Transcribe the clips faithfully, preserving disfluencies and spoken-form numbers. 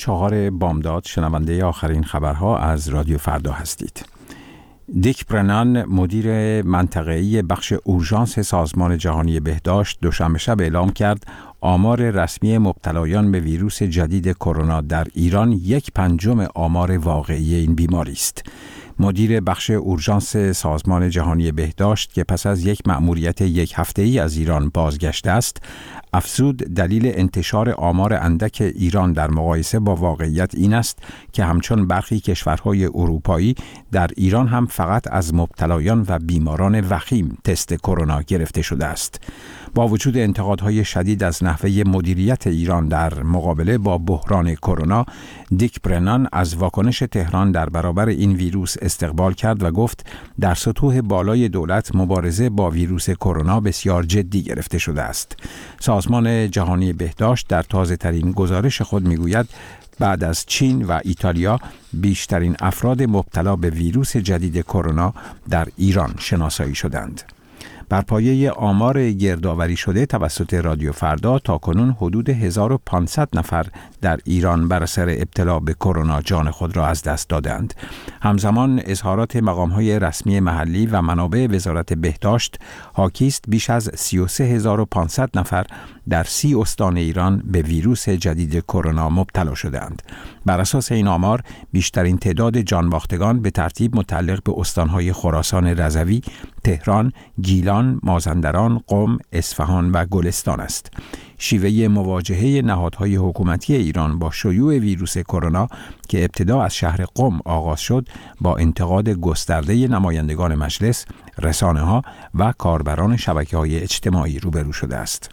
چهار بامداد شنونده آخرین خبرها از رادیو فردا هستید. دیک برنان مدیر منطقه‌ای بخش اورژانس سازمان جهانی بهداشت دوشنبه شب اعلام کرد آمار رسمی مبتلایان به ویروس جدید کرونا در ایران یک پنجم آمار واقعی این بیماری است. مدیر بخش اورژانس سازمان جهانی بهداشت که پس از یک مأموریت یک هفته‌ای از ایران بازگشته است، افزود دلیل انتشار آمار اندک ایران در مقایسه با واقعیت این است که همچون برخی کشورهای اروپایی در ایران هم فقط از مبتلایان و بیماران وخیم تست کرونا گرفته شده است. با وجود انتقادهای شدید از نحوه مدیریت ایران در مقابله با بحران کرونا، دیک برنان از واکنش تهران در برابر این ویروس استقبال کرد و گفت در سطوح بالای دولت مبارزه با ویروس کرونا بسیار جدی گرفته شده است. سازمان جهانی بهداشت در تازه ترین گزارش خود میگوید بعد از چین و ایتالیا بیشترین افراد مبتلا به ویروس جدید کرونا در ایران شناسایی شدند. بر پایه آمار گردآوری شده توسط رادیو فردا تاکنون حدود هزار و پانصد نفر در ایران بر اثر ابتلا به کرونا جان خود را از دست دادند. همزمان اظهارات مقام‌های رسمی محلی و منابع وزارت بهداشت حاکی است بیش از سی و سه هزار و پانصد نفر در سی استان ایران به ویروس جدید کرونا مبتلا شدند. بر اساس این آمار بیشترین تعداد جانباختگان به ترتیب متعلق به استان‌های خراسان رضوی، تهران، گیلان، مازندران، قم، اصفهان و گلستان است. شیوه مواجهه نهادهای حکومتی ایران با شیوع ویروس کرونا که ابتدا از شهر قم آغاز شد با انتقاد گسترده نمایندگان مجلس، رسانه‌ها و کاربران شبکه‌های اجتماعی روبرو شده است.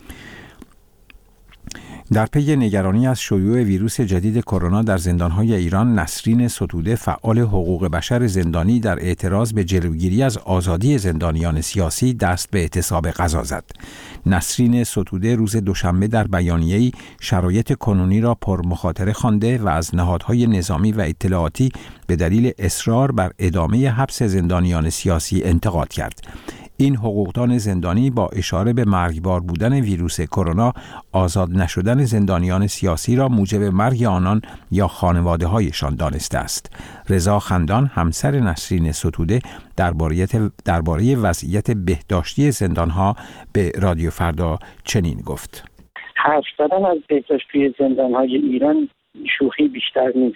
در پی نگرانی از شیوع ویروس جدید کرونا در زندان‌های ایران، نسرین ستوده فعال حقوق بشر زندانی در اعتراض به جلوگیری از آزادی زندانیان سیاسی دست به اعتصاب غذا زد. نسرین ستوده روز دوشنبه در بیانیه‌ای شرایط کنونی را پرمخاطره خوانده و از نهادهای نظامی و اطلاعاتی به دلیل اصرار بر ادامه حبس زندانیان سیاسی انتقاد کرد. این حقوقدان زندانی با اشاره به مرگبار بودن ویروس کرونا، آزاد نشدن زندانیان سیاسی را موجب مرگ آنان یا خانواده‌هایشان دانسته است. رضا خندان همسر نسرین ستوده درباره درباره وضعیت بهداشتی زندان‌ها به رادیو فردا چنین گفت: حرف زدن از بهداشتی زندان‌های ایران شوخی بیشتر نیست.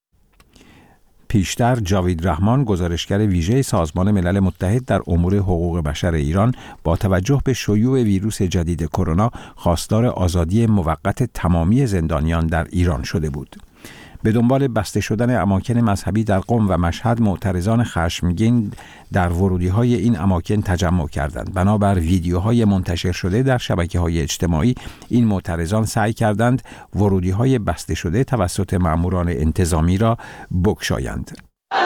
پیشتر جاوید رحمان، گزارشگر ویژه سازمان ملل متحد در امور حقوق بشر ایران، با توجه به شیوع ویروس جدید کرونا خواستار آزادی موقت تمامی زندانیان در ایران شده بود. به دنبال بسته شدن اماکن مذهبی در قم و مشهد، معترضان خشمگین در ورودی‌های این اماکن تجمع کردند. بنابر ویدیوهای منتشر شده در شبکه‌های اجتماعی، این معترضان سعی کردند ورودی‌های بسته شده توسط مأموران انتظامی را بگشایند.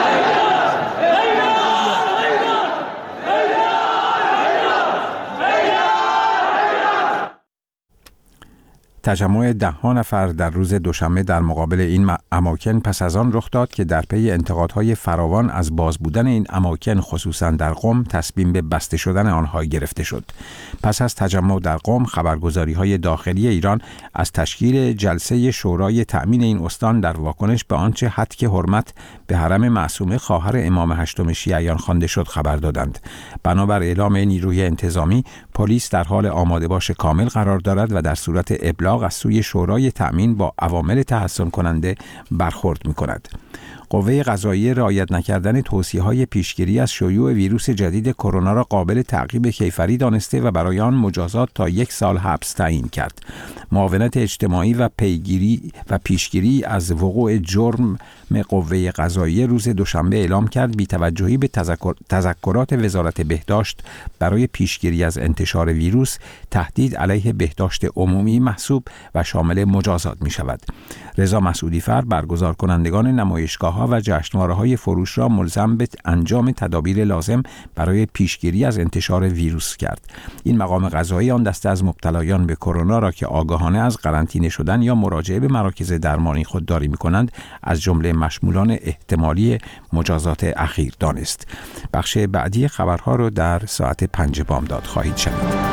تجمع ده ها نفر در روز دوشنبه در مقابل این اماکن پس از آن رخ داد که در پی انتقادهای فراوان از باز بودن این اماکن، خصوصا در قم، تصمیم به بسته شدن آنها گرفته شد. پس از تجمع در قم، خبرگزاری‌های داخلی ایران از تشکیل جلسه شورای تأمین این استان در واکنش به آنچه هتک حرمت به حرم معصومه خواهر امام هشتم شیعیان خوانده شد خبر دادند. بنابر اعلام نیروی انتظامی، پلیس در حال آماده باش کامل قرار دارد و در صورت ابلاغ از سوی شورای تأمین با عوامل تحسن کننده برخورد می کند. قوه قضاییه رعایت نکردن توصیه‌های پیشگیری از شیوع ویروس جدید کرونا را قابل تعقیب کیفری دانسته و برای آن مجازات تا یک سال حبس تعیین کرد. معاونت اجتماعی و پیگیری و پیشگیری از وقوع جرم قوه قضاییه روز دوشنبه اعلام کرد بی‌توجهی به تذکر... تذکرات وزارت بهداشت برای پیشگیری از انتشار ویروس تهدید علیه بهداشت عمومی محسوب و شامل مجازات می شود. رضا مسعودی فر برگزار کنندگان نمایشگاه‌ها و جشنواره‌های فروش را ملزم به انجام تدابیر لازم برای پیشگیری از انتشار ویروس کرد. این مقام قضایی آن دسته از مبتلایان به کرونا را که آگاهانه از قرنطینه شدن یا مراجعه به مراکز درمانی خودداری می‌کنند از جمله مشمولان احتمالی مجازات اخیر دانست. بخش بعدی خبرها را در ساعت پنج بامداد خواهید شنید.